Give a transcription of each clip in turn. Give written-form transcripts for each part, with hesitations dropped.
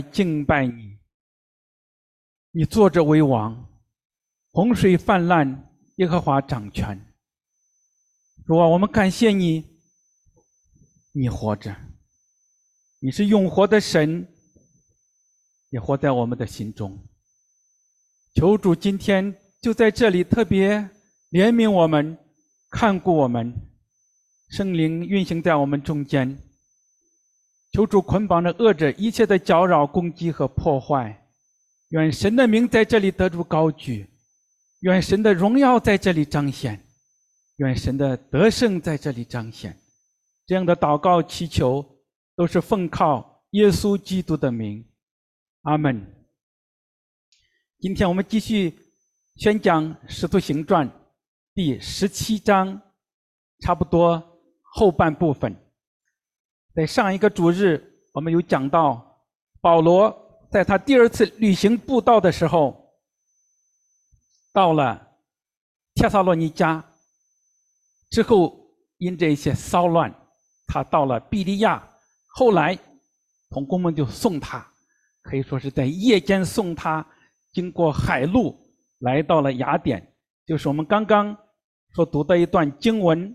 敬拜你。你坐着为王，洪水泛滥，耶和华掌权。主啊，我们感谢你，你活着，你是永活的神，也活在我们的心中。求主今天就在这里特别怜悯我们，看顾我们，圣灵运行在我们中间。求主捆绑着恶者一切的搅扰、攻击和破坏。愿神的名在这里得住高举，愿神的荣耀在这里彰显，愿神的得胜在这里彰显。这样的祷告祈求都是奉靠耶稣基督的名，阿们。今天我们继续宣讲《使徒行传》第17章，差不多后半部分。在上一个主日，我们有讲到保罗在他第二次旅行布道的时候，到了帖撒罗尼迦之后，因这一些骚乱，他到了庇利亚，后来同工们就送他，可以说是在夜间送他，经过海路来到了雅典，就是我们刚刚所读的一段经文，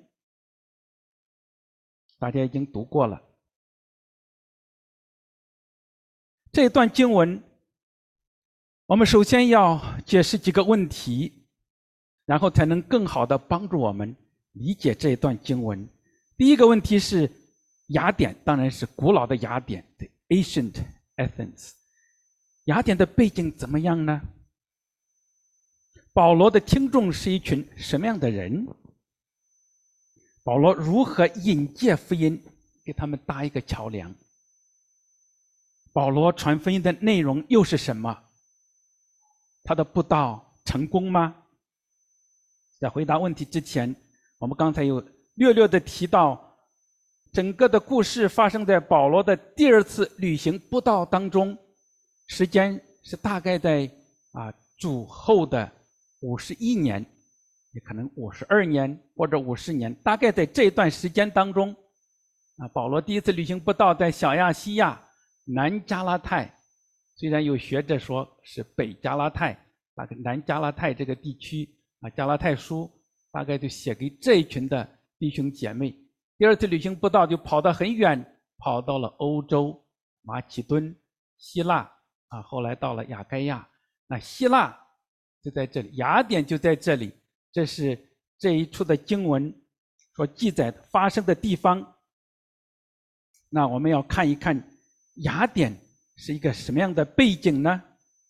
大家已经读过了。这段经文我们首先要解释几个问题，然后才能更好的帮助我们理解这一段经文。第一个问题是雅典，当然是古老的雅典 The Ancient Athens。 雅典的背景怎么样呢？保罗的听众是一群什么样的人？保罗如何引介福音，给他们搭一个桥梁？保罗传福音的内容又是什么？他的布道成功吗？在回答问题之前，我们刚才有略略的提到，整个的故事发生在保罗的第二次旅行布道当中，时间是大概在主后的51年，也可能52年或者50年，大概在这一段时间当中，保罗第一次旅行布道在小亚细亚南加拉太，虽然有学者说是北加拉太，大概南加拉太这个地区加拉太书大概就写给这一群的弟兄姐妹。第二次旅行布道就跑得很远，跑到了欧洲，马其顿、希腊后来到了亚该亚。那希腊就在这里，雅典就在这里，这是这一处的经文所记载的发生的地方。那我们要看一看雅典是一个什么样的背景呢？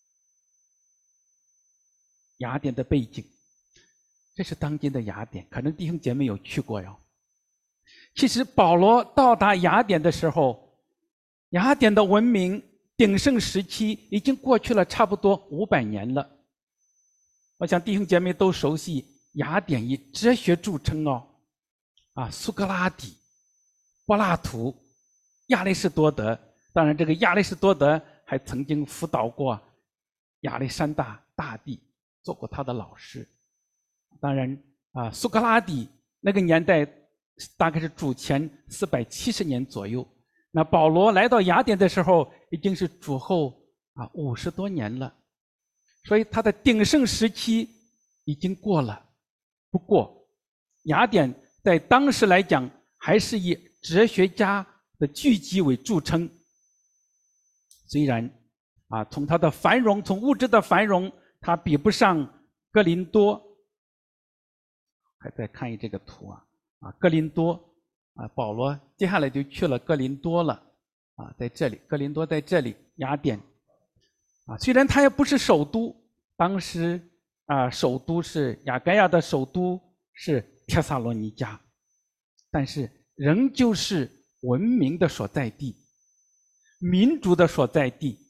雅典的背景，这是当今的雅典，可能弟兄姐妹有去过哟。其实保罗到达雅典的时候，雅典的文明鼎盛时期已经过去了差不多500年了。我想弟兄姐妹都熟悉雅典以哲学著称苏格拉底、柏拉图、亚里士多德。当然这个亚里士多德还曾经辅导过亚历山大大帝，做过他的老师。当然苏格拉底那个年代大概是主前470年左右，那保罗来到雅典的时候已经是主后50多年了，所以他的鼎盛时期已经过了。不过雅典在当时来讲还是以哲学家的聚集为著称，虽然从它的繁荣，从物质的繁荣，它比不上哥林多。还再看一这个图哥林多保罗接下来就去了哥林多了在这里，哥林多在这里，雅典虽然它也不是首都，当时首都是亚该亚的首都是帖撒罗尼迦，但是仍旧是文明的所在地，民主的所在地，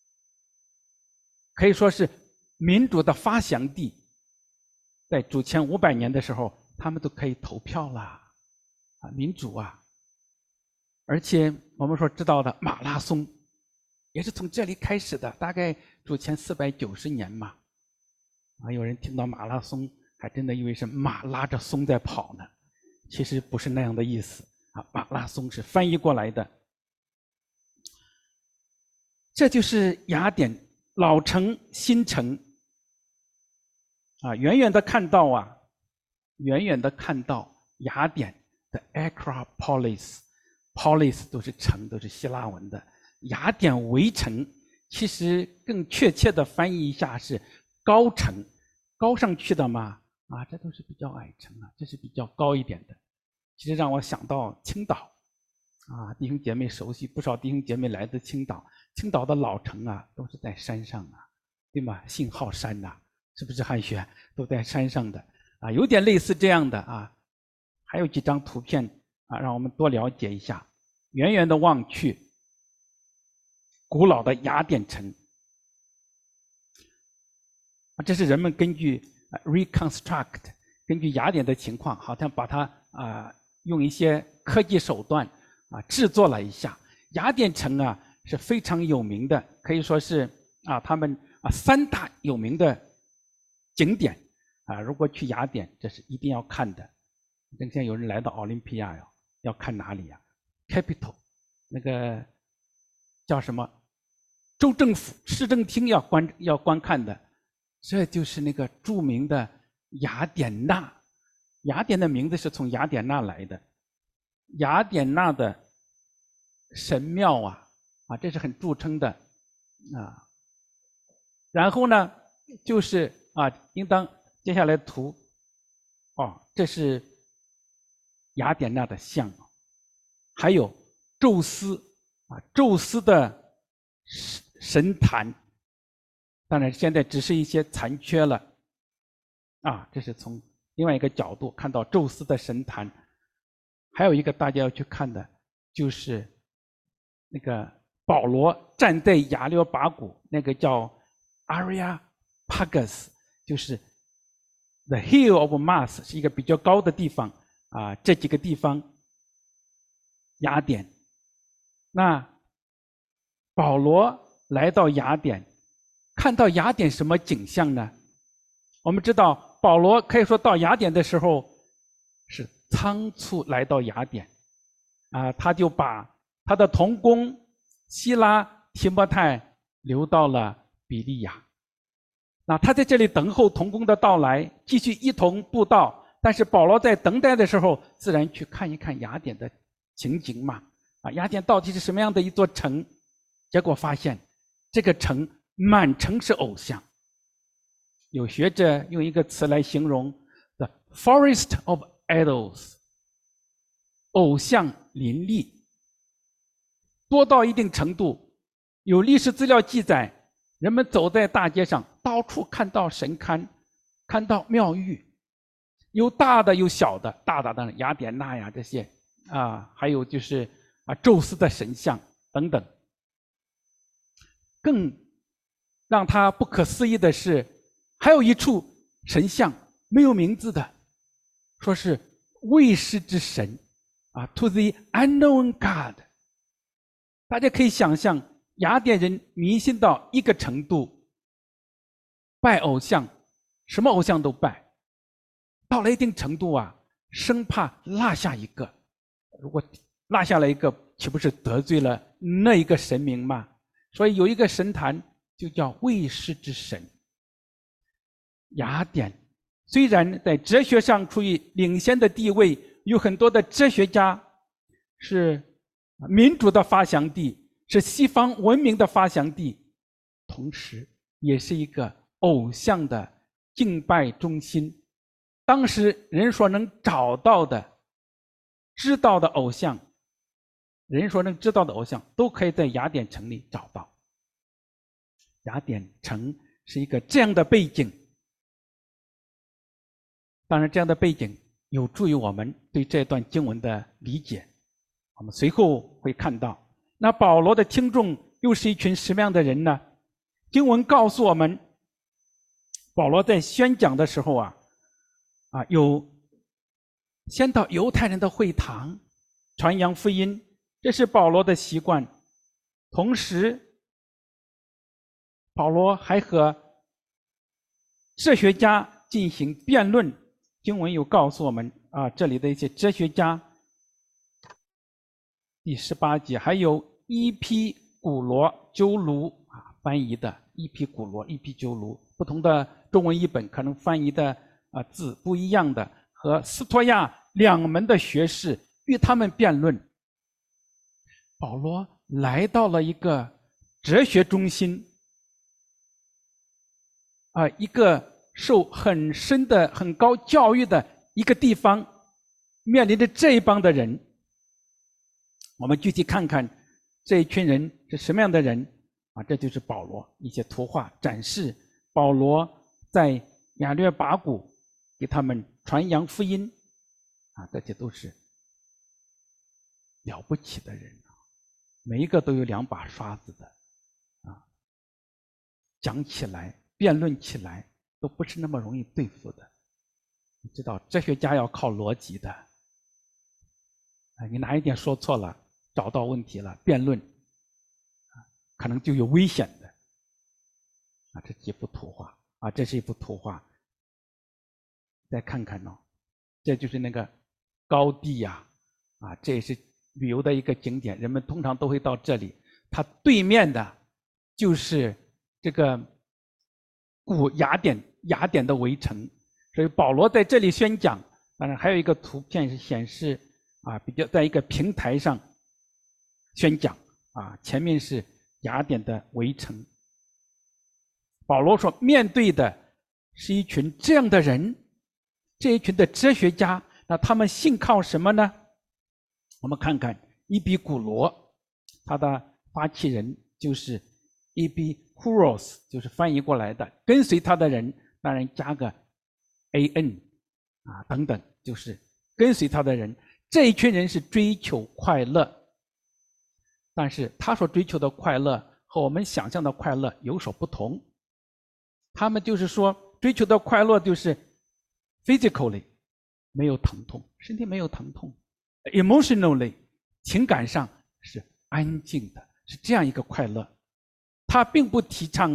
可以说是民主的发祥地。在主前500年的时候，他们都可以投票了民主而且我们所知道的马拉松也是从这里开始的，大概主前490年嘛。有人听到马拉松还真的以为是马拉着松在跑呢，其实不是那样的意思马拉松是翻译过来的。 这就是雅典老城新城啊，远远的看到雅典的 Acropolis，polis 都是城，都是希腊文的。雅典围城，其实更确切的翻译一下是高城，高上去的嘛，啊，这都是比较矮城啊，这是比较高一点的。其实让我想到青岛啊，弟兄姐妹熟悉，不少弟兄姐妹来自青岛，青岛的老城啊，都是在山上啊，对吗？信号山呐，是不是汉学都在山上的啊？有点类似这样的啊。还有几张图片啊，让我们多了解一下。远远的望去，古老的雅典城啊，这是人们根据 reconstruct， 根据雅典的情况，好像把它用一些科技手段啊制作了一下。雅典城啊是非常有名的，可以说是他们3大有名的景点啊。如果去雅典，这是一定要看的。今天有人来到奥林匹亚要看哪里呀？Capital， 那个叫什么？州政府、市政厅要观看的，这就是那个著名的雅典娜。雅典的名字是从雅典娜来的。雅典娜的神庙啊，这是很著称的啊。然后呢，就是应当接下来图这是雅典娜的像，还有宙斯宙斯的神坛，当然现在只是一些残缺了这是从另外一个角度看到宙斯的神坛。还有一个大家要去看的，就是那个保罗站在亚略拔谷，那个叫 Areopagus， 就是 The Hill of Mars， 是一个比较高的地方这几个地方雅典。那保罗来到雅典，看到雅典什么景象呢？我们知道保罗可以说到雅典的时候是仓促来到雅典他就把他的同工希拉、提摩太留到了比利亚。那他在这里等候同工的到来，继续一同布道。但是保罗在等待的时候，自然去看一看雅典的情景嘛。雅典到底是什么样的一座城？结果发现这个城满城是偶像。有学者用一个词来形容 The Forest of Idols， 偶像林立，多到一定程度，有历史资料记载，人们走在大街上，到处看到神龛，看到庙宇，有大的有小的，大的当然雅典娜呀这些还有就是宙斯的神像等等。更让他不可思议的是，还有一处神像没有名字的，说是未识之神to the unknown God。 大家可以想象雅典人迷信到一个程度，拜偶像，什么偶像都拜，到了一定程度生怕落下一个，如果落下了一个，岂不是得罪了那一个神明吗？所以有一个神坛就叫未识之神。雅典虽然在哲学上处于领先的地位，有很多的哲学家，是民主的发祥地，是西方文明的发祥地，同时也是一个偶像的敬拜中心。当时人所能找到的、知道的偶像，人所能知道的偶像都可以在雅典城里找到。雅典城是一个这样的背景，当然这样的背景有助于我们对这段经文的理解。我们随后会看到，那保罗的听众又是一群什么样的人呢？经文告诉我们，保罗在宣讲的时候有先到犹太人的会堂传扬福音，这是保罗的习惯。同时保罗还和哲学家进行辩论，经文有告诉我们这里的一些哲学家，第18节还有伊批古罗鸠卢翻译的，一批古罗，一批鸠卢，不同的中文译本可能翻译的字不一样的，和斯托亚两门的学士与他们辩论。保罗来到了一个哲学中心，一个受很深的、很高教育的一个地方，面临着这一帮的人。我们具体看看这一群人是什么样的人这就是保罗一些图画展示保罗在亚略拔谷给他们传扬福音这些都是了不起的人每一个都有两把刷子的讲起来辩论起来都不是那么容易对付的。你知道哲学家要靠逻辑的你哪一点说错了，找到问题了，辩论可能就有危险的这几幅图画这是一幅图画，再看看这就是那个高地这也是旅游的一个景点，人们通常都会到这里。它对面的就是这个古雅典的围城，所以保罗在这里宣讲。当然还有一个图片是显示比较在一个平台上宣讲前面是雅典的围城。保罗说面对的是一群这样的人，这一群的哲学家，那他们信靠什么呢？我们看看伊比古罗，他的发起人就是伊比库罗斯，就是翻译过来的跟随他的人，当然加个 an 等等，就是跟随他的人。这一群人是追求快乐，但是他所追求的快乐和我们想象的快乐有所不同。他们就是说追求的快乐就是 physically 没有疼痛，身体没有疼痛， emotionally 情感上是安静的，是这样一个快乐。他并不提倡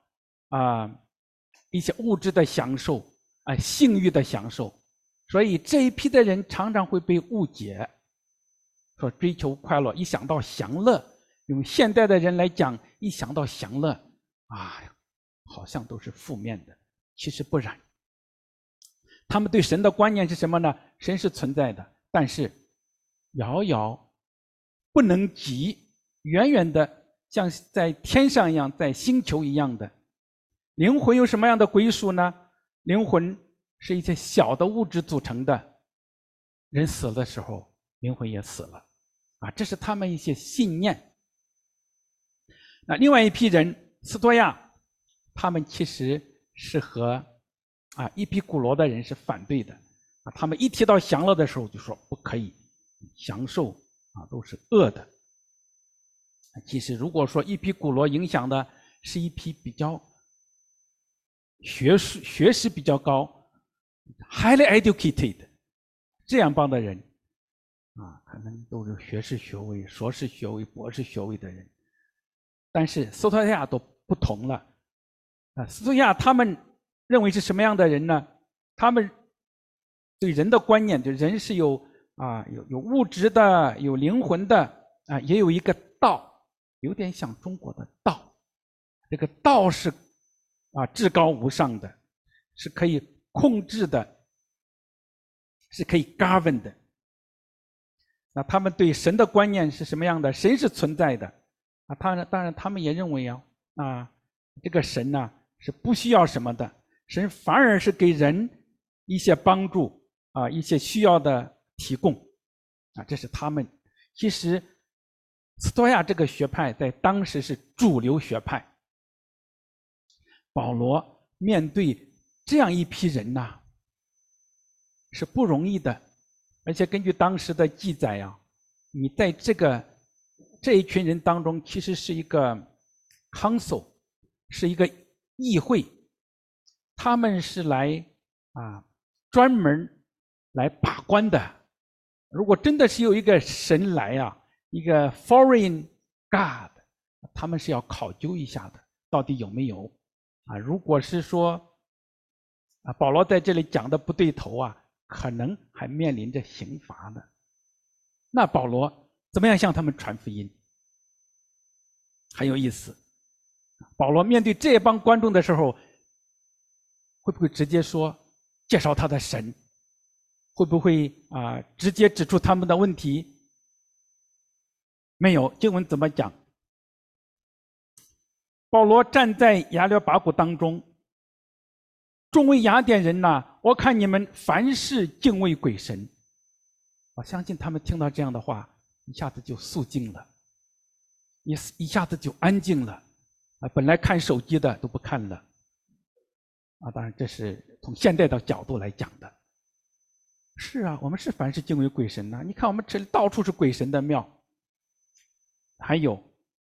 一些物质的享受性欲的享受，所以这一批的人常常会被误解，说追求快乐，一想到享乐，用现代的人来讲，一想到享乐好像都是负面的，其实不然。他们对神的观念是什么呢？神是存在的，但是遥遥不能及，远远的像在天上一样，在星球一样的。灵魂有什么样的归属呢？灵魂是一些小的物质组成的，人死了的时候灵魂也死了这是他们一些信念。那另外一批人斯多亚，他们其实是和伊比古罗的人是反对的他们一提到享乐的时候就说不可以，享受都是恶的。其实如果说伊比古罗影响的是一批比较学识比较高 highly educated 这样帮的人可能都是学士学位、硕士学位、博士学位的人。但是斯托亚都不同了斯托亚他们认为是什么样的人呢？他们对人的观念，就人是有物质的，有灵魂的也有一个道，有点像中国的道。这个道是至高无上的，是可以控制的，是可以 govern 的。那他们对神的观念是什么样的？神是存在的当然他们也认为这个神是不需要什么的，神反而是给人一些帮助一些需要的提供这是他们。其实斯多亚这个学派在当时是主流学派。保罗面对这样一批人是不容易的，而且根据当时的记载你在这一群人当中其实是一个 council， 是一个议会，他们是来专门来把关的。如果真的是有一个神来一个 foreign god， 他们是要考究一下的，到底有没有如果是说保罗在这里讲的不对头可能还面临着刑罚的。那保罗怎么样向他们传福音？ 很有意思。保罗面对这帮观众的时候，会不会直接说介绍他的神？会不会直接指出他们的问题？没有，经文怎么讲？保罗站在亚略巴谷当中，众位雅典人呐，我看你们凡事敬畏鬼神。我相信他们听到这样的话，一下子就肃静了，一下子就安静了。本来看手机的都不看了。当然这是从现代的角度来讲的。是啊，我们是凡事敬畏鬼神呐。你看我们这里到处是鬼神的庙。还有，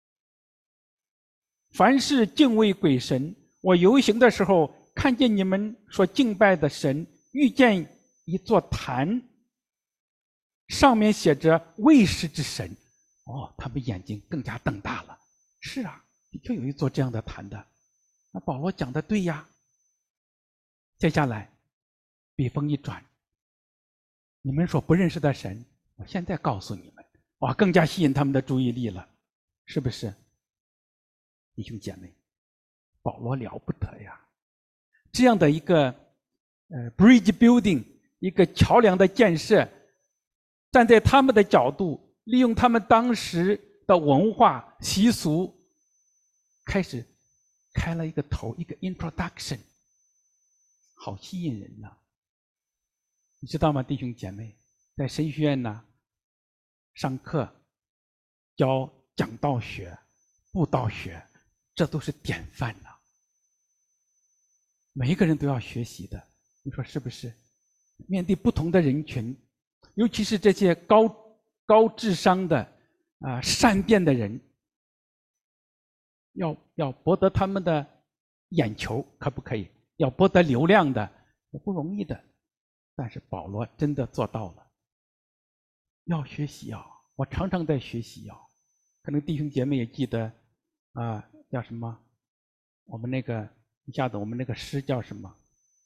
凡事敬畏鬼神。我游行的时候看见你们所敬拜的神，遇见一座坛，上面写着卫士之神。他们眼睛更加瞪大了。是啊，的确有一座这样的坛的。那保罗讲的对呀。接下来笔锋一转，你们所不认识的神，我现在告诉你们。更加吸引他们的注意力了，是不是？弟兄姐妹，保罗了不得呀！这样的一个bridge building， 一个桥梁的建设，站在他们的角度，利用他们当时的文化习俗，开始开了一个头，一个 introduction， 好吸引人呐！你知道吗，弟兄姐妹，在神学院呢，上课教讲道学、布道学，这都是典范呐。每一个人都要学习的，你说是不是？面对不同的人群，尤其是这些高智商的善变的人，要博得他们的眼球，可不可以？要博得流量的，也不容易的。但是保罗真的做到了。要学习我常常在学习可能弟兄姐妹也记得叫什么？我们那个一下子我们那个诗叫什么？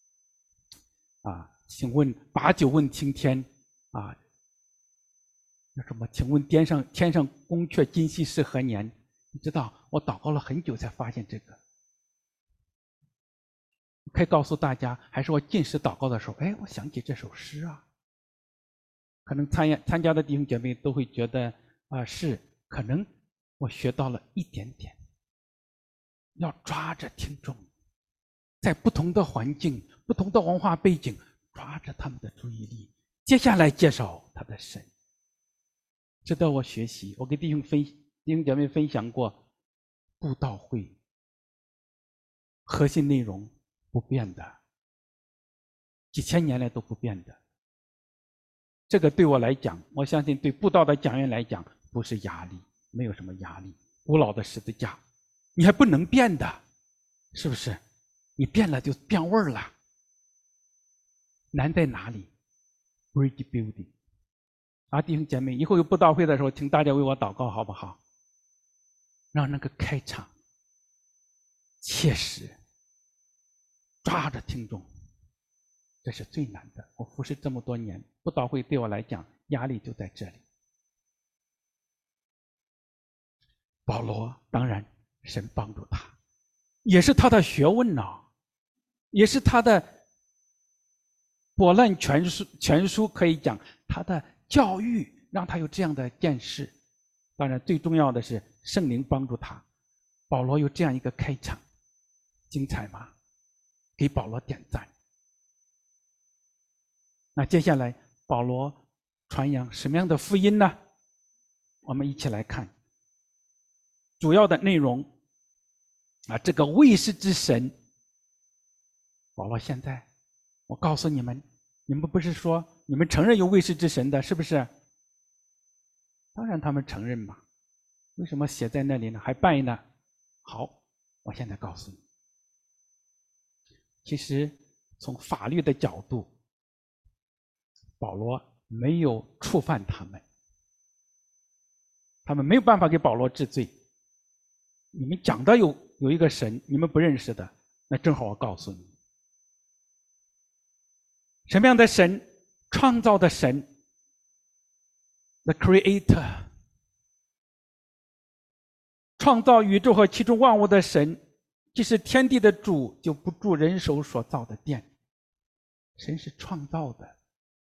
请问把酒问青天叫什么？请问天上宫阙今夕是何年？你知道，我祷告了很久才发现这个。可以告诉大家，还是我进食祷告的时候，我想起这首诗可能参加的弟兄姐妹都会觉得是，可能我学到了一点点。要抓着听众，在不同的环境、不同的文化背景，抓着他们的注意力，接下来介绍他的神，值得我学习。我跟弟兄姐妹分享过，布道会核心内容不变的，几千年来都不变的。这个对我来讲，我相信对布道的讲员来讲不是压力，没有什么压力。古老的十字架你还不能变的，是不是？你变了就变味儿了。难在哪里？ Bridge building。 弟兄姐妹，以后有布道会的时候，请大家为我祷告好不好？让那个开场切实，抓着听众，这是最难的。我服侍这么多年，布道会对我来讲压力就在这里。保罗当然神帮助他，也是他的学问也是他的博览全书，可以讲他的教育让他有这样的见识。当然最重要的是圣灵帮助他。保罗有这样一个开场，精彩吗？给保罗点赞。那接下来保罗传扬什么样的福音呢？我们一起来看主要的内容这个卫士之神，保罗现在我告诉你们，你们不是说你们承认有卫士之神的，是不是？当然他们承认嘛，为什么写在那里呢？还拜呢？好，我现在告诉你，其实从法律的角度，保罗没有触犯他们，他们没有办法给保罗治罪。你们讲的有一个神，你们不认识的，那正好我告诉你，什么样的神？创造的神 ，the creator， 创造宇宙和其中万物的神，既是天地的主，就不住人手所造的殿。神是创造的。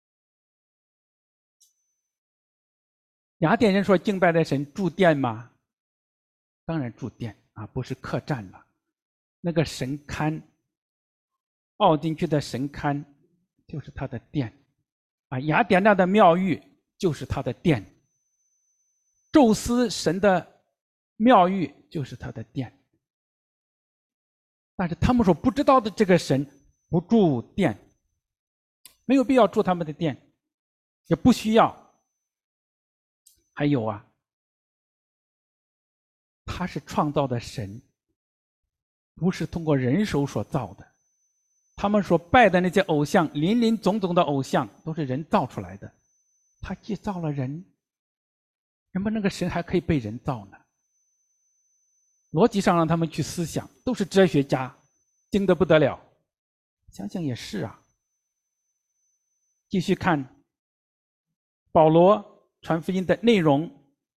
雅典人说敬拜的神住殿吗？当然住殿啊，不是客栈了。那个神龛，凹进去的神龛就是他的殿啊，雅典娜的庙宇就是他的殿，宙斯神的庙宇就是他的殿。但是他们所不知道的这个神不住殿，没有必要住他们的殿，也不需要。还有啊，他是创造的神，不是通过人手所造的。他们所拜的那些偶像，林林总总的偶像，都是人造出来的。他既造了人，那么那个神还可以被人造呢？逻辑上让他们去思想，都是哲学家，精得不得了。想想也是啊。继续看保罗传福音的内容，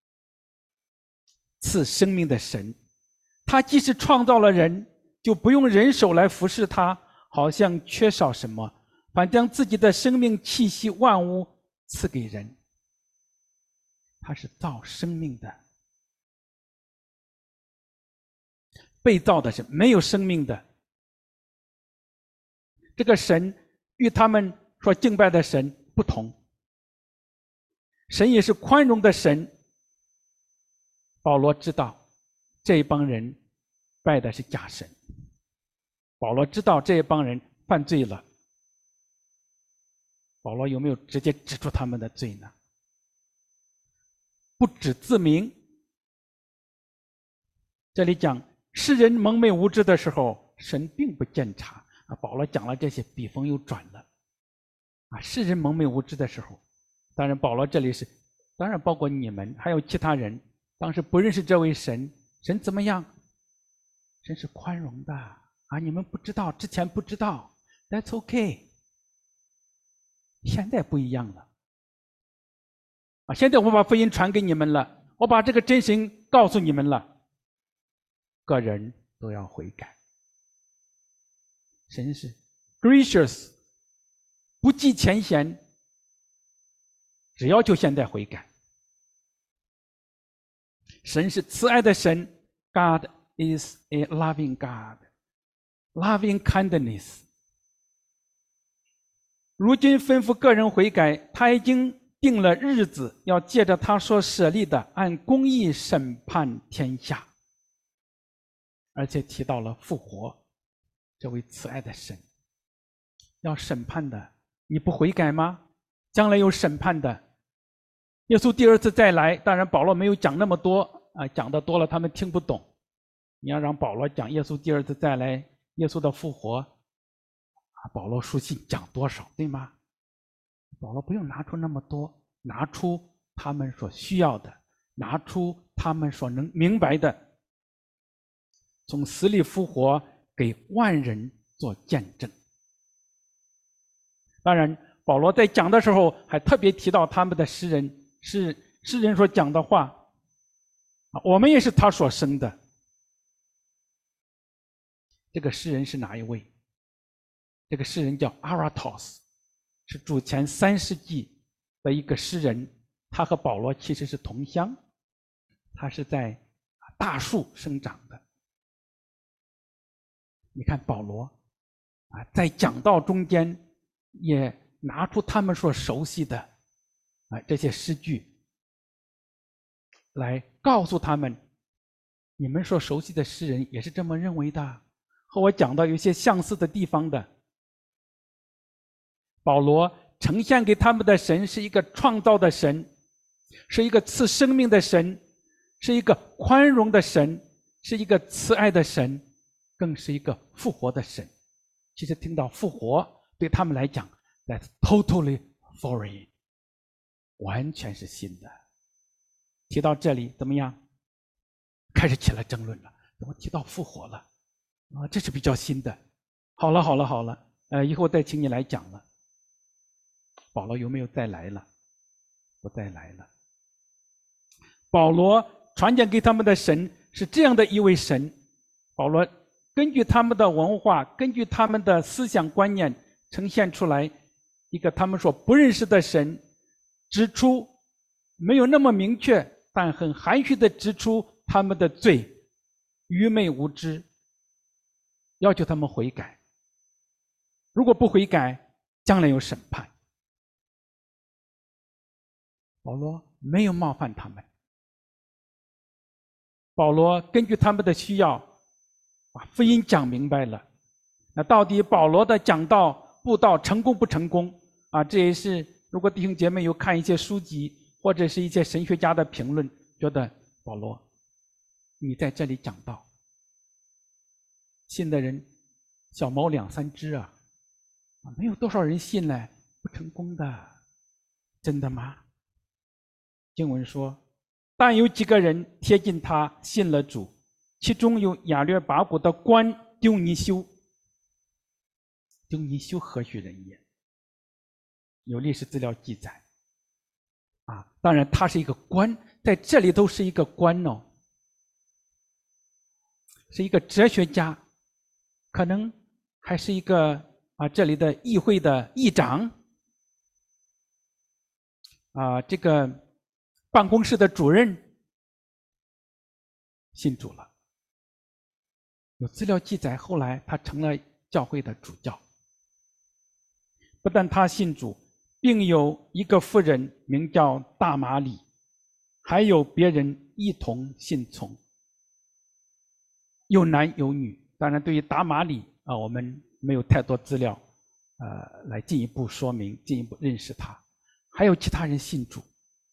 赐生命的神，他既是创造了人，就不用人手来服侍他，好像缺少什么，反将自己的生命气息万物赐给人。他是造生命的，被造的是没有生命的。这个神与他们所敬拜的神不同，神也是宽容的神。保罗知道这一帮人拜的是假神，保罗知道这一帮人犯罪了，保罗有没有直接指出他们的罪呢？不指自明。这里讲世人蒙昧无知的时候，神并不鉴察啊。保罗讲了这些，笔锋又转了啊。世人蒙昧无知的时候，当然保罗这里是，当然包括你们还有其他人，当时不认识这位神，神怎么样？神是宽容的啊！你们不知道，之前不知道 ，That's okay。现在不一样了啊！现在我把福音传给你们了，我把这个真神告诉你们了，个人都要悔改。神是 gracious， 不计前嫌，只要求现在悔改。神是慈爱的神 ，God is a loving God， loving kindness。如今吩咐个人悔改，他已经定了日子，要借着他所设立的，按公义审判天下。而且提到了复活，这位慈爱的神要审判的，你不悔改吗？将来有审判的。耶稣第二次再来，当然保罗没有讲那么多啊，讲的多了他们听不懂。你要让保罗讲耶稣第二次再来，耶稣的复活啊，保罗书信讲多少，对吗？保罗不用拿出那么多，拿出他们所需要的，拿出他们所能明白的，从死里复活，给万人做见证。当然保罗在讲的时候还特别提到他们的诗人所讲的话，我们也是他所生的。这个诗人是哪一位？这个诗人叫 Aratos， 是主前3世纪的一个诗人，他和保罗其实是同乡，他是在大树生长的。你看保罗啊，在讲道中间也拿出他们所熟悉的这些诗句来告诉他们，你们所熟悉的诗人也是这么认为的，和我讲到有些相似的地方的。保罗呈现给他们的神是一个创造的神，是一个赐生命的神，是一个宽容的神，是一个慈爱的神，更是一个复活的神。其实听到复活对他们来讲 that's totally foreign， 完全是新的。提到这里怎么样？开始起了争论了，怎么提到复活了啊？这是比较新的。好了，以后再请你来讲了。保罗有没有再来了？不再来了。保罗传讲给他们的神是这样的一位神。保罗根据他们的文化，根据他们的思想观念，呈现出来一个他们所不认识的神，指出没有那么明确，但很含蓄地指出他们的罪，愚昧无知，要求他们悔改。如果不悔改，将来有审判。保罗没有冒犯他们，保罗根据他们的需要，把福音讲明白了。那到底保罗的讲道布道成功不成功啊？这也是如果弟兄姐妹有看一些书籍或者是一些神学家的评论，觉得保罗你在这里讲道，信的人小猫两三只啊，没有多少人信呢，不成功的，真的吗？经文说，但有几个人贴近他信了主，其中有亚略巴谷的官丢尼修。丢尼修何许人也？有历史资料记载啊，当然他是一个官，在这里都是一个官哦，是一个哲学家，可能还是一个这里的议会的议长这个办公室的主任，信主了。有资料记载，后来他成了教会的主教。不但他信主，并有一个妇人名叫大马里，还有别人一同信从，有男有女。当然对于大马里我们没有太多资料来进一步说明，进一步认识他。还有其他人信主，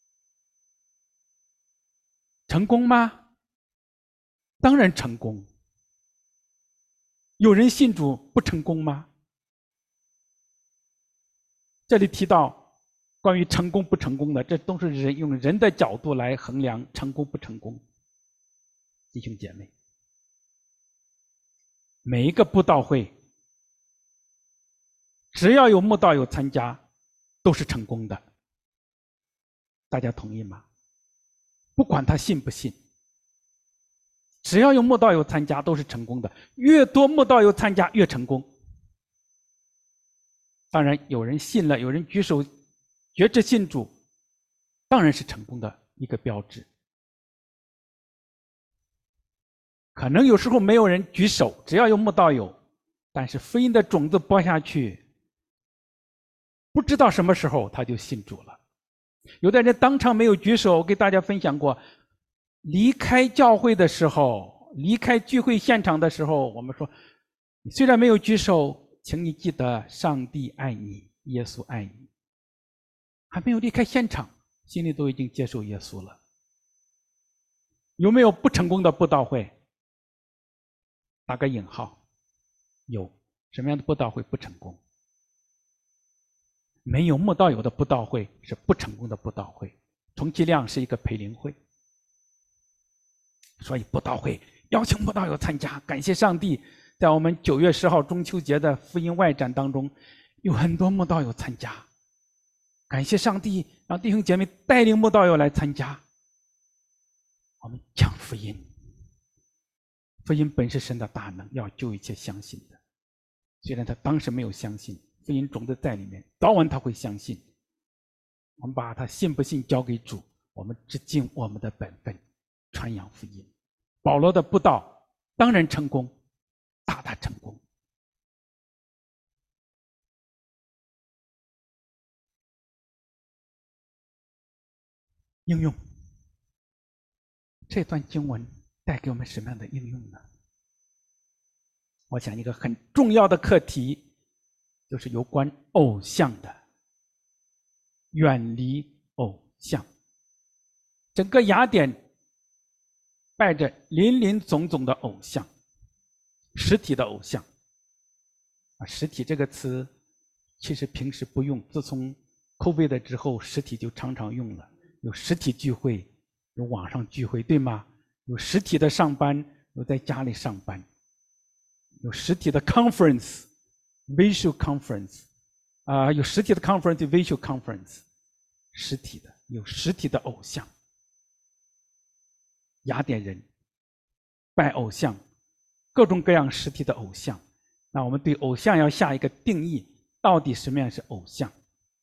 成功吗？当然成功。有人信主不成功吗？这里提到关于成功不成功的，这都是用人的角度来衡量成功不成功。弟兄姐妹，每一个布道会，只要有慕道友参加，都是成功的。大家同意吗？不管他信不信，只要有慕道友参加，都是成功的。越多慕道友参加，越成功。当然有人信了，有人举手决志信主，当然是成功的一个标志。可能有时候没有人举手，只要有慕道友，但是福音的种子播下去，不知道什么时候他就信主了。有的人当场没有举手，我给大家分享过，离开教会的时候，离开聚会现场的时候，我们说你虽然没有举手，请你记得上帝爱你，耶稣爱你。还没有离开现场，心里都已经接受耶稣了。有没有不成功的布道会？打个引号，有。什么样的布道会不成功？没有慕道友的布道会是不成功的布道会，充其量是一个培灵会。所以布道会邀请慕道友参加，感谢上帝，在我们9月10号中秋节的福音外展当中，有很多慕道友参加，感谢上帝让弟兄姐妹带领慕道友来参加。我们讲福音，福音本是神的大能，要救一切相信的。虽然他当时没有相信，福音种子在里面，早晚他会相信。我们把他信不信交给主，我们只尽我们的本分，传扬福音。保罗的布道当然成功，大大成功。应用这段经文带给我们什么样的应用呢？我想一个很重要的课题就是有关偶像的，远离偶像。整个雅典拜着林林总总的偶像，实体的偶像。实体这个词其实平时不用，自从 COVID 之后，实体就常常用了。有实体聚会，有网上聚会，对吗？有实体的上班，有在家里上班。有实体的 conference visual conference 有实体的 conference visual conference 实体的，有实体的偶像。雅典人拜偶像，各种各样实体的偶像。那我们对偶像要下一个定义，到底什么样是偶像？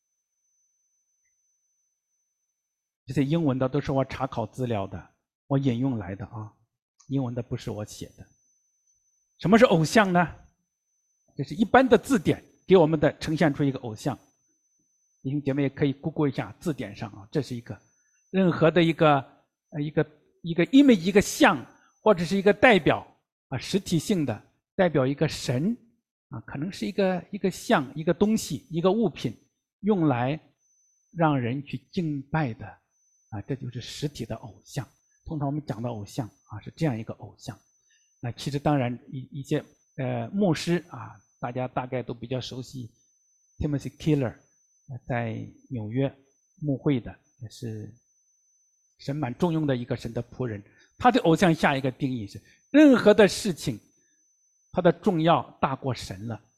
这些英文的都是我查考资料的，我引用来的啊，英文的不是我写的。什么是偶像呢？这是一般的字典给我们的呈现出一个偶像。弟兄姐妹也可以 Google 一下字典上啊，这是一个任何的一个 image 一个像或者是一个代表啊，实体性的代表一个神啊，可能是一个像一个东西一个物品，用来让人去敬拜的啊，这就是实体的偶像。通常我们讲的偶像啊是这样一个偶像。那其实当然一些牧师啊，大家大概都比较熟悉 Timothy Keller， 在纽约牧会的，也是神蛮重用的一个神的仆人。他对偶像下一个定义是：任何的事情，它的重要大过神了，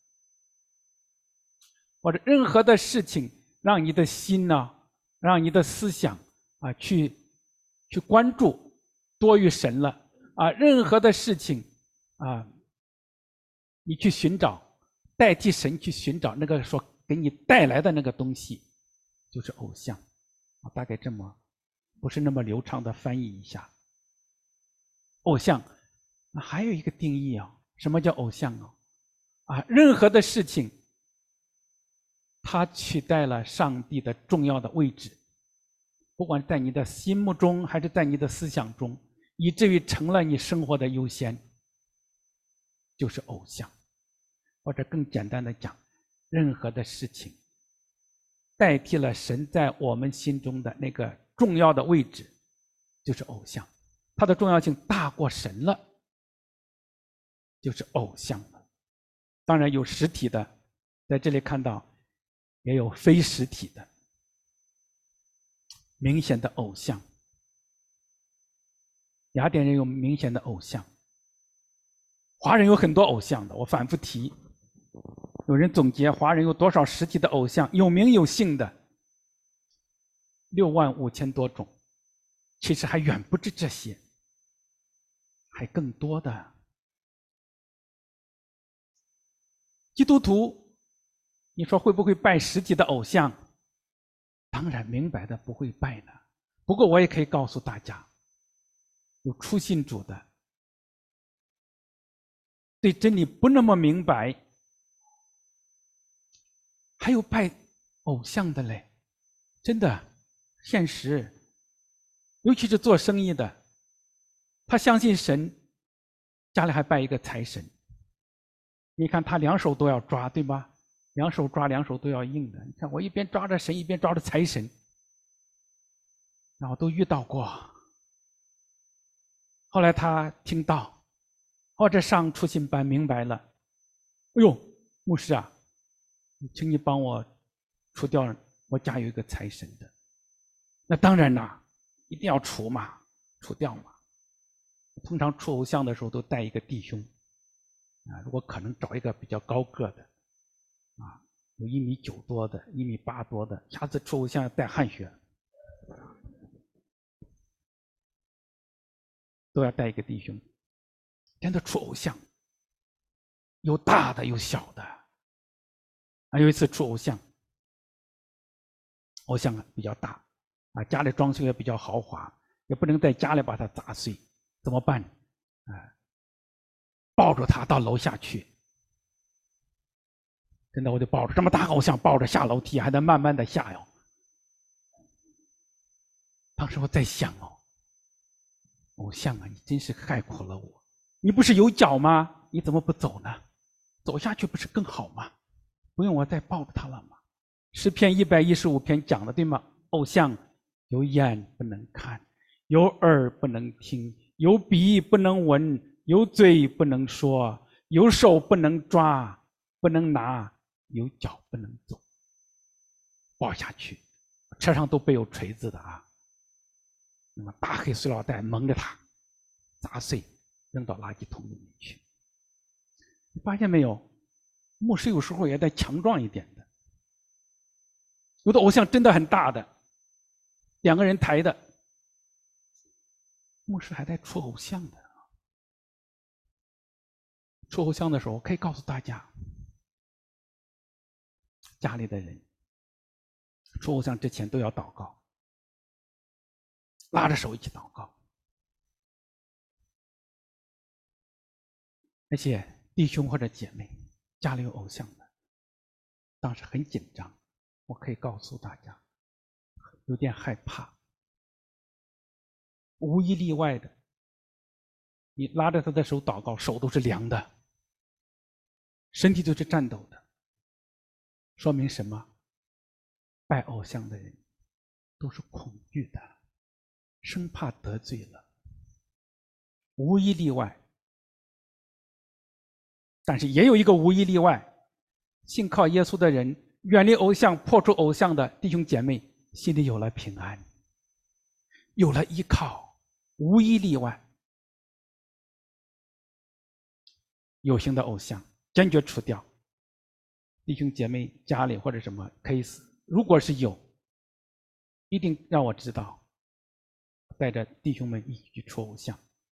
或者任何的事情让你的心呢，让你的思想啊去关注多于神了啊，任何的事情啊，你去寻找代替神去寻找那个说给你带来的那个东西，就是偶像啊，大概这么不是那么流畅的翻译一下。偶像还有一个定义啊，什么叫偶像啊？任何的事情它取代了上帝的重要的位置，不管在你的心目中还是在你的思想中，以至于成了你生活的优先，就是偶像。或者更简单的讲，任何的事情代替了神在我们心中的那个重要的位置，就是偶像。它的重要性大过神了，就是偶像了。当然有实体的，在这里看到也有非实体的明显的偶像。雅典人有明显的偶像，华人有很多偶像的，我反复提。有人总结华人有多少实体的偶像，有名有姓的65000多种，其实还远不止这些，还更多的。基督徒，你说会不会拜实体的偶像？当然明白的不会拜呢。不过我也可以告诉大家，有初信主的，对真理不那么明白，还有拜偶像的嘞，真的现实。尤其是做生意的，他相信神，家里还拜一个财神。你看他两手都要抓，对吧？两手抓，两手都要硬的。你看我一边抓着神，一边抓着财神，然后都遇到过。后来他听到，或者上初信班明白了，哎呦，牧师啊，请你帮我除掉我家有一个财神的。那当然啦，一定要除嘛，除掉嘛。通常除偶像的时候都带一个弟兄啊，如果可能找一个比较高个的啊，有1.9米多的，1.8米多的，下次除偶像要带汗血，都要带一个弟兄。真的除偶像，有大的有小的。有一次除偶像，偶像比较大啊，家里装修也比较豪华，也不能在家里把它砸碎，怎么办？抱着他到楼下去。真的，我就抱着这么大偶像，抱着下楼梯，还得慢慢的下哟。当时我在想偶像啊，你真是害苦了我。你不是有脚吗？你怎么不走呢？走下去不是更好吗？不用我再抱着他了吗？诗篇115篇讲了，对吗？偶像有眼不能看，有耳不能听，有鼻不能闻，有嘴不能说，有手不能抓，不能拿，有脚不能走。抱下去，车上都备有锤子的啊。那么大黑塑料袋蒙着它，砸碎，扔到垃圾桶里面去。你发现没有？牧师有时候也得强壮一点的。有的偶像真的很大的，2个人抬的，牧师还带出偶像的。 出偶像的时候，可以告诉大家，家里的人出偶像之前都要祷告，拉着手一起祷告。那些弟兄或者姐妹家里有偶像的，当时很紧张，我可以告诉大家，有点害怕。无一例外的，你拉着他的手祷告，手都是凉的，身体都是颤抖的，说明什么？拜偶像的人都是恐惧的，生怕得罪了，无一例外。但是也有一个无一例外，信靠耶稣的人，远离偶像，破除偶像的弟兄姐妹，心里有了平安，有了依靠，无一例外。有形的偶像坚决除掉。弟兄姐妹家里或者什么 case， 如果是有，一定让我知道，带着弟兄们一起去除偶像，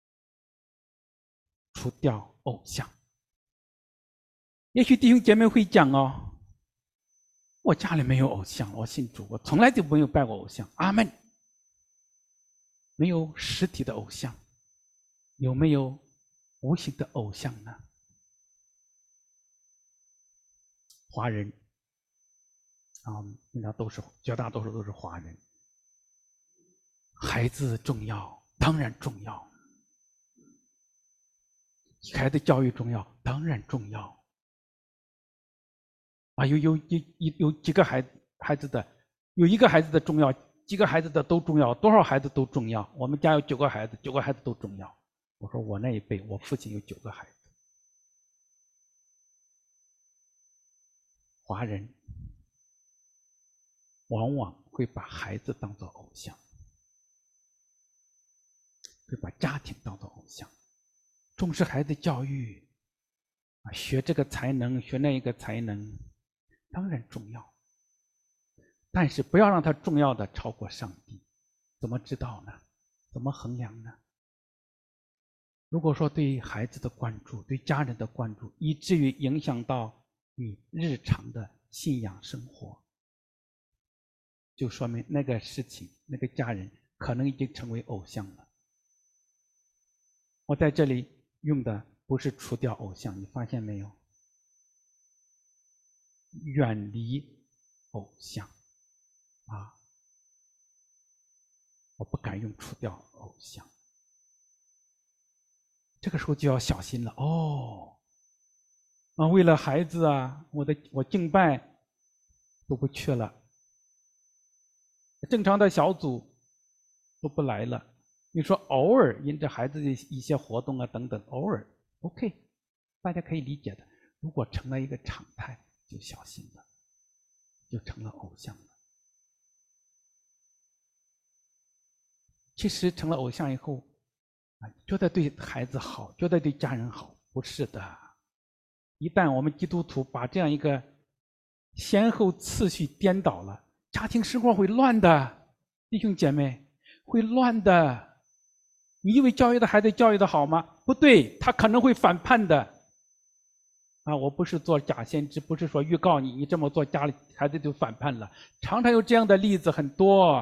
除掉偶像。也许弟兄姐妹会讲哦，我家里没有偶像，我信主，我从来就没有拜过偶像。阿们。没有实体的偶像，有没有无形的偶像呢？华人应该绝大多数都是华人。孩子重要，当然重要；孩子教育重要，当然重要。有几个孩子的，有一个孩子的重要，几个孩子的都重要，多少孩子都重要。我们家有9个孩子，9个孩子都重要。我说我那一辈，我父亲有9个孩子。华人往往会把孩子当作偶像，会把家庭当作偶像，重视孩子教育，学这个才能，学那一个才能，当然重要，但是不要让它重要的超过上帝。怎么知道呢？怎么衡量呢？如果说对孩子的关注，对家人的关注，以至于影响到你日常的信仰生活，就说明那个事情，那个家人可能已经成为偶像了。我在这里用的不是除掉偶像，你发现没有？远离偶像啊！我不敢用除掉偶像。这个时候就要小心了哦。为了孩子啊，我敬拜都不去了，正常的小组都不来了。你说偶尔因着孩子的一些活动啊等等，偶尔 OK， 大家可以理解的。如果成了一个常态，就小心了，就成了偶像了。其实成了偶像以后，觉得对孩子好，觉得对家人好，不是的。一旦我们基督徒把这样一个先后次序颠倒了，家庭生活会乱的，弟兄姐妹，会乱的。你以为教育的孩子教育的好吗？不对，他可能会反叛的。我不是做假先知，不是说预告你这么做家里孩子就反叛了，常常有这样的例子很多。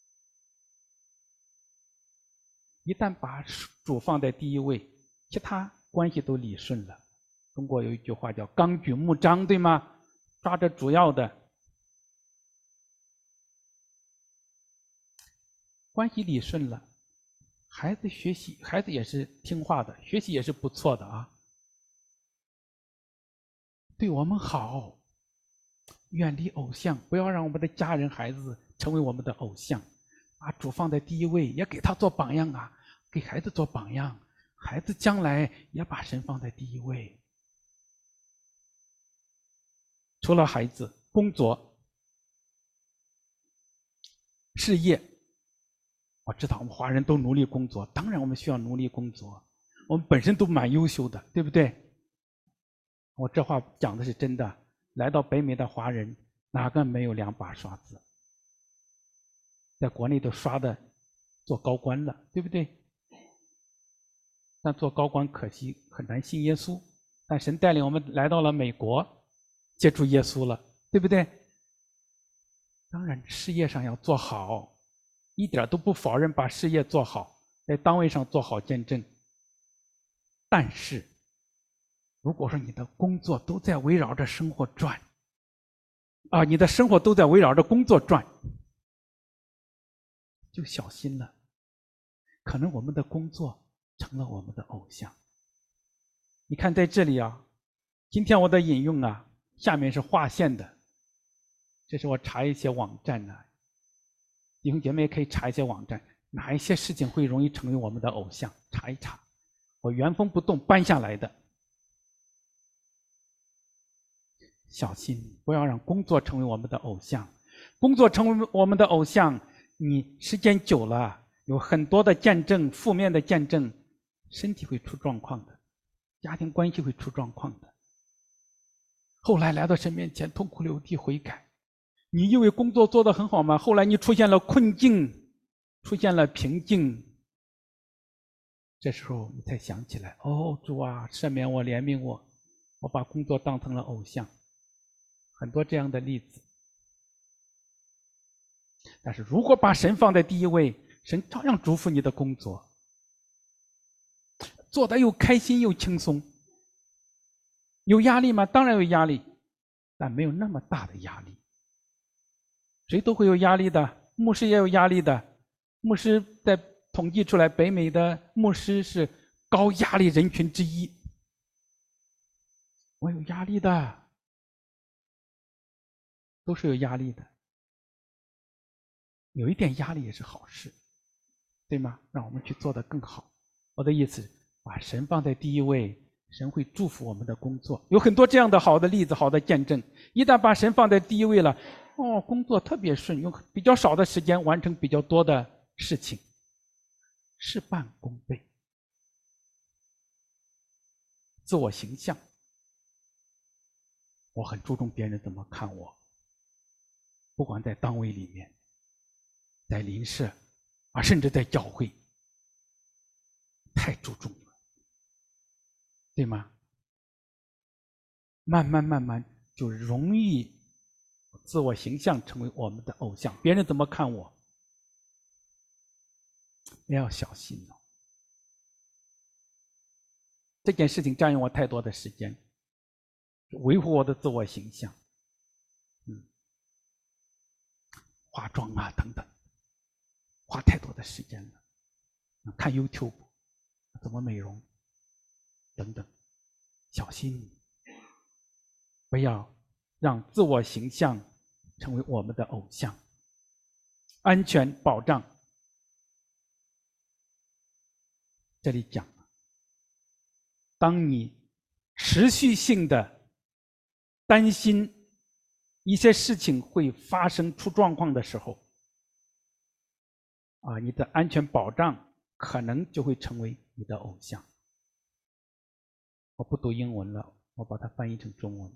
一旦把主放在第一位，其他关系都理顺了。中国有一句话叫纲举目张，对吗？抓着主要的，关系理顺了，孩子学习，孩子也是听话的，学习也是不错的啊。对我们好，远离偶像，不要让我们的家人孩子成为我们的偶像，把主放在第一位，也给他做榜样啊，给孩子做榜样，孩子将来也把神放在第一位。除了孩子，工作、事业，我知道我们华人都努力工作，当然我们需要努力工作，我们本身都蛮优秀的，对不对？我这话讲的是真的。来到北美的华人，哪个没有2把刷子？在国内都刷的做高官了，对不对？但做高官可惜很难信耶稣， 但神带领我们来到了美国，接触耶稣了，对不对？当然事业上要做好，一点都不否认把事业做好，在单位上做好见证。但是如果说你的工作都在围绕着生活转，你的生活都在围绕着工作转，就小心了，可能我们的工作成了我们的偶像。你看在这里啊，今天我的引用啊，下面是划线的，这是我查一些网站呢，弟兄姐妹也可以查一些网站，哪一些事情会容易成为我们的偶像，查一查。我原封不动搬下来的。小心，不要让工作成为我们的偶像。工作成为我们的偶像，你时间久了，有很多的见证，负面的见证，身体会出状况的，家庭关系会出状况的。后来来到神面前痛哭流涕悔改，你以为工作做得很好吗？后来你出现了困境，出现了瓶颈，这时候你才想起来，主啊，赦免我，怜悯我，我把工作当成了偶像。很多这样的例子。但是如果把神放在第一位，神照样祝福你的工作，做得又开心又轻松。有压力吗？当然有压力，但没有那么大的压力。谁都会有压力的，牧师也有压力的。牧师在统计出来，北美的牧师是高压力人群之一。我有压力的，都是有压力的。有一点压力也是好事，对吗？让我们去做得更好。我的意思，把神放在第一位，神会祝福我们的工作。有很多这样的好的例子，好的见证。一旦把神放在第一位了，工作特别顺，用比较少的时间完成比较多的事情，事半功倍。自我形象，我很注重别人怎么看我，不管在单位里面，在邻舍甚至在教会，太注重了，对吗？慢慢就容易自我形象成为我们的偶像，别人怎么看我，也要小心哦。这件事情占用我太多的时间，维护我的自我形象，化妆等等，花太多的时间了。看 YouTube 怎么美容等等，小心，不要让自我形象成为我们的偶像。安全保障，这里讲，当你持续性的担心一些事情会发生出状况的时候，你的安全保障可能就会成为你的偶像。我不读英文了，我把它翻译成中文。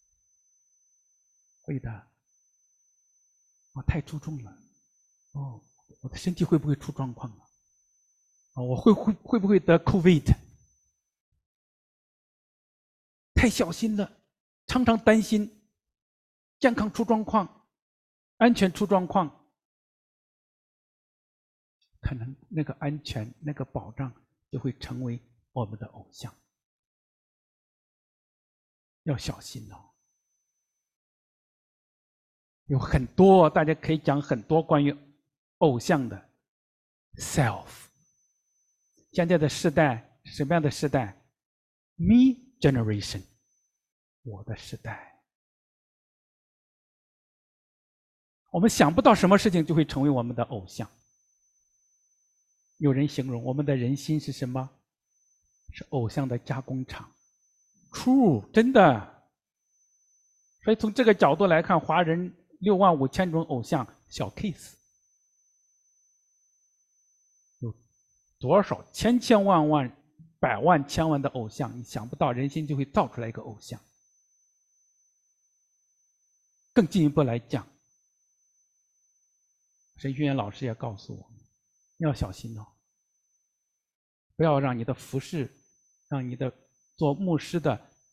会的，我太注重了。我的身体会不会出状况我会不会得 COVID？ 太小心了，常常担心健康出状况，安全出状况，可能那个安全那个保障就会成为我们的偶像。要小心有很多，大家可以讲很多关于偶像的 self。 现在的时代什么样的时代？ Me generation， 我的时代。我们想不到什么事情就会成为我们的偶像。有人形容我们的人心是什么？是偶像的加工厂。True， 真的。所以从这个角度来看，华人65000种偶像，小 case。有多少千万百万千万的偶像，你想不到人心就会造出来一个偶像。更进一步来讲，神学院老师也告诉我们，要小心不要让你的服侍，让你的做牧师的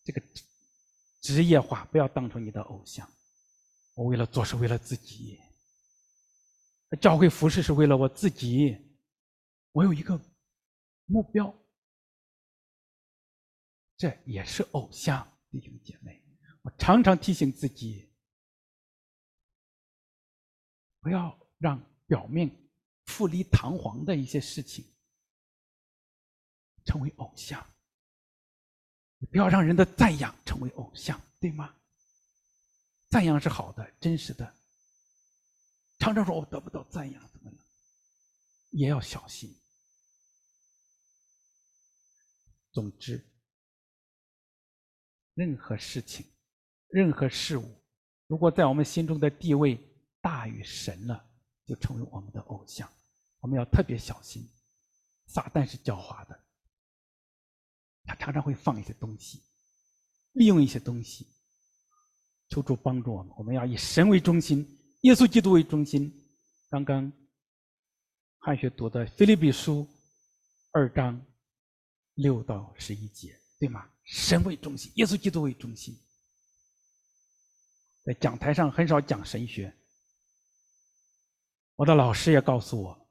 这个职业化，不要当成你的偶像。我为了做是为了自己，教会服侍是为了我自己，我有一个目标，这也是偶像，弟兄姐妹。我常常提醒自己，不要让表面富丽堂皇的一些事情成为偶像，不要让人的赞扬成为偶像，对吗？赞扬是好的，真实的。常常说我得不到赞扬，怎么样？也要小心。总之，任何事情、任何事物，如果在我们心中的地位大于神了，就成为我们的偶像。我们要特别小心。撒旦是狡猾的，他常常会放一些东西，利用一些东西。求主帮助我们，我们要以神为中心，耶稣基督为中心。刚刚汉学读的腓立比书2章6到11节，对吗？神为中心，耶稣基督为中心。在讲台上很少讲神学，我的老师也告诉我，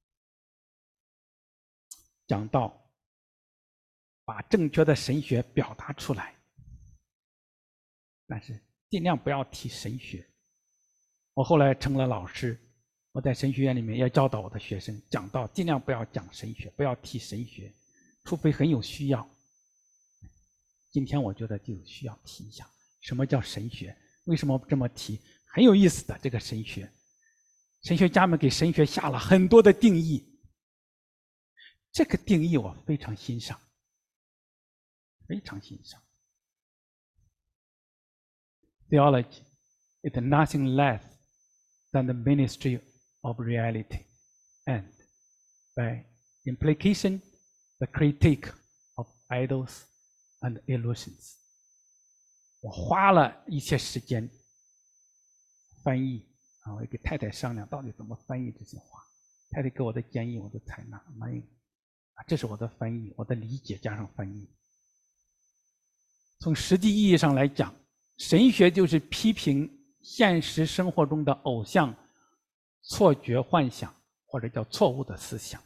讲到把正确的神学表达出来，但是尽量不要提神学。我后来成了老师，我在神学院里面也教导我的学生，讲到尽量不要讲神学，不要提神学，除非很有需要。今天我觉得就有需要提一下，什么叫神学？为什么这么提？很有意思的这个神学，神学家们给神学下了很多的定义，这个定义我非常欣赏，非常欣赏。Theology is nothing less than the ministry of reality, and by implication, the critique of idols and illusions. 我花了一些时间翻译我也跟太太商量到底怎么翻译这些话，太太给我的建议我都采纳，这是我的翻译，我的理解加上翻译。从实际意义上来讲，神学就是批评现实生活中的偶像、错觉、幻想，或者叫错误的思想。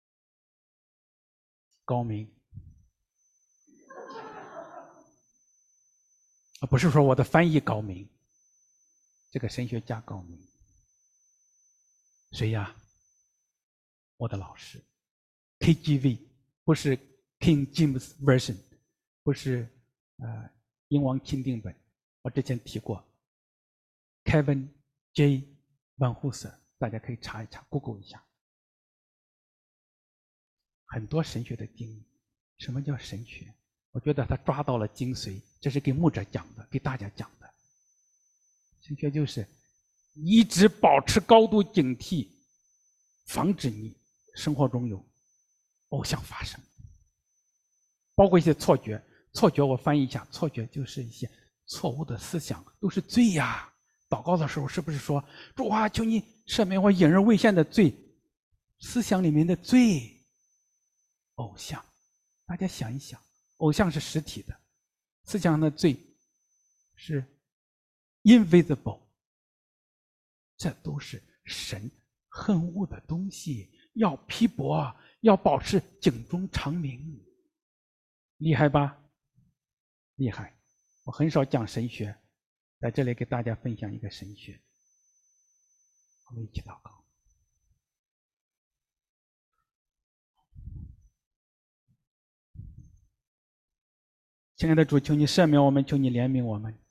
高明，不是说我的翻译高明，这个神学家高明。谁呀？我的老师 KJV， 不是 King James Version， 不是英王钦定本，我之前提过 Kevin J. Van Hooser， 大家可以查一查 Google 一下。很多神学的定义，什么叫神学？我觉得他抓到了精髓，这是给牧者讲的，给大家讲的。神学就是一直保持高度警惕，防止你生活中有偶像发生，包括一些错觉。错觉我翻译一下，错觉就是一些错误的思想，都是罪呀。祷告的时候是不是说主啊，求你赦免我隐而未现的罪？思想里面的罪，偶像，大家想一想，偶像是实体的，思想上的罪是 invisible， 这都是神恨恶的东西，要批驳，要保持警钟长鸣。厉害吧？厉害。我很少讲神学，在这里给大家分享一个神学。我们一起祷告。亲爱的主，求你赦免我们，求你怜悯我们。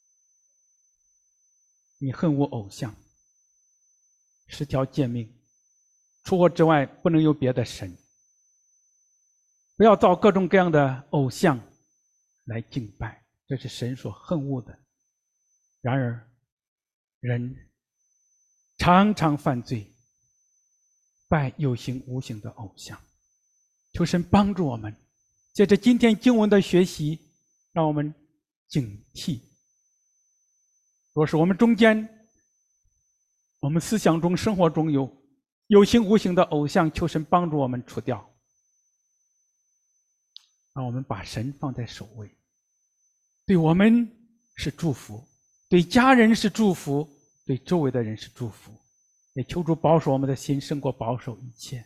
你恨恶偶像，10条诫命，除我之外不能有别的神，不要造各种各样的偶像来敬拜，这是神所恨恶的。然而人常常犯罪，拜有形无形的偶像。求神帮助我们，借着今天经文的学习，让我们警惕。若是我们中间，我们思想中、生活中有形无形的偶像，求神帮助我们除掉，让我们把神放在首位， 对我们是祝福，对家人是祝福，对周围的人是祝福。也求主保守我们的心胜过保守一切，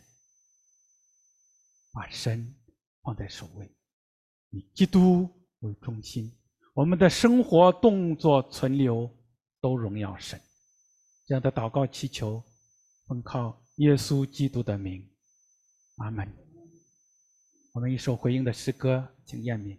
把神放在首位，以基督为中心，我们的生活、动作、存留都荣耀神。这样的祷告祈求，奉靠耶稣基督的名，阿们。我们一首回应的诗歌，请燕敏。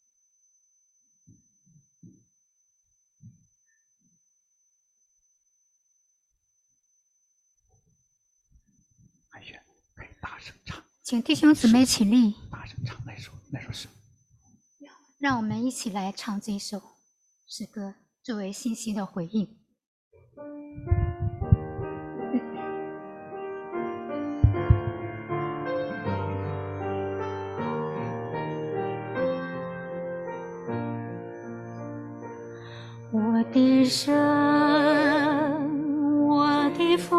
海轩可以大声唱， 请弟兄姊妹起立， 大声唱那首诗。 让我们一起来唱这首诗歌，作为信息的回应。我的神，我的父，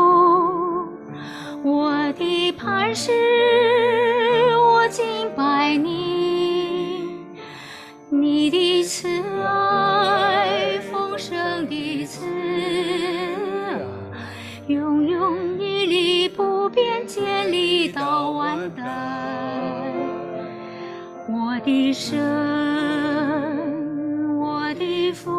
我的磐石，我敬拜你，你的慈爱，丰盛的慈爱，永永屹立不变，建立到万代。我的神，我的父，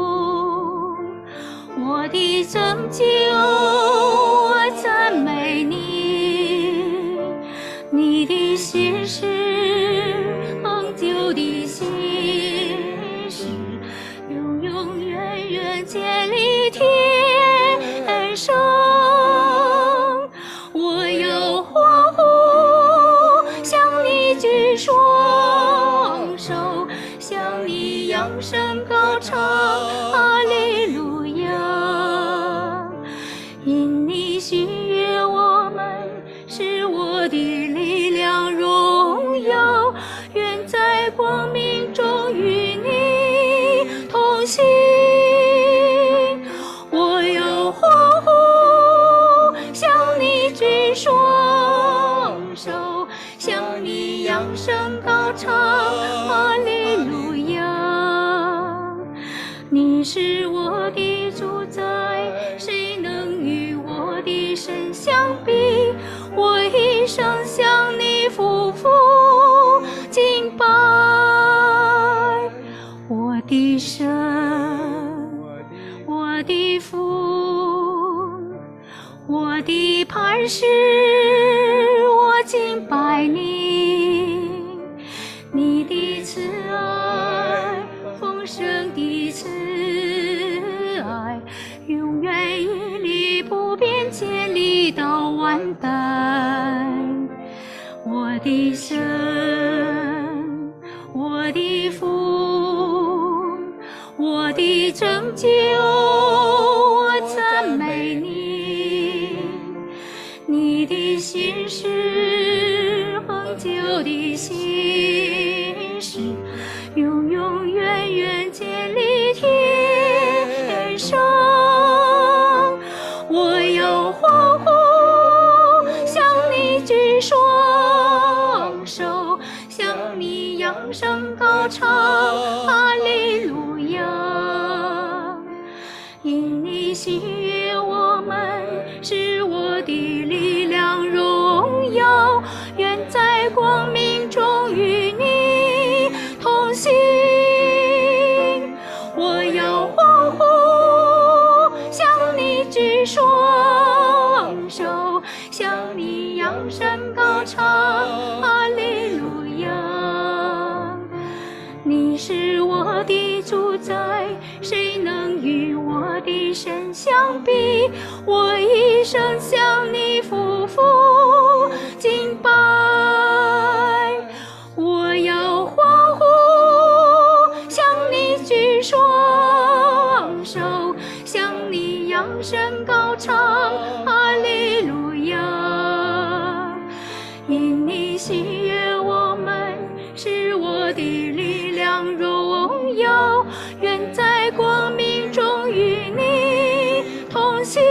我的拯救，我赞美你，你的心事，恒久的心事，永永远远建立天上。我要欢呼，向你举双手，向你扬声高唱，哈利路亚！因你喜悦我们，是我的力量荣耀，愿在光明中与你同行。我要欢呼，向你举双手，向你扬声高唱，哈利路亚！你是我的主宰，谁能与我的神相比？我一生向你匍匐敬拜，我的神，我的父，我的磐石，我敬拜你，你的慈爱，丰盛的慈爱，永远屹立不变，建立到万代。我的神，我的父，我的拯救，我赞美你，你的心事，恒久的心事，永永远远建立天上。我要欢呼，向你举双手，向你扬声高唱，哈利路亚！因你喜悦我们，是我的力量荣耀，愿在光明中与你同行。我要欢呼，向你举双手，向你扬声高唱，哈利路亚！你是我的主宰，谁能与我的神相比？我一生向你匍匐敬拜，我要欢呼，向你举双手，向你扬声高唱，哈利路亚！因你喜悦我们，是我的力量荣耀，愿在光明中与你同行。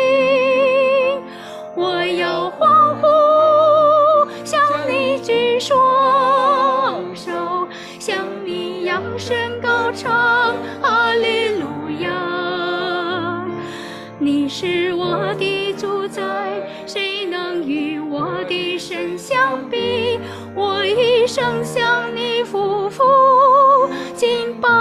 我要欢呼，向你举双手，向你扬扬声高唱，哈利路亚！你是我的主宰，谁能与我的神相比？我一生向你匍匐敬拜。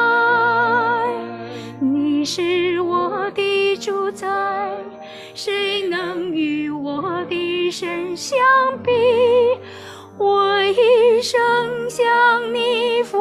你是我的主宰，谁能与我的神相比？我一生向你匍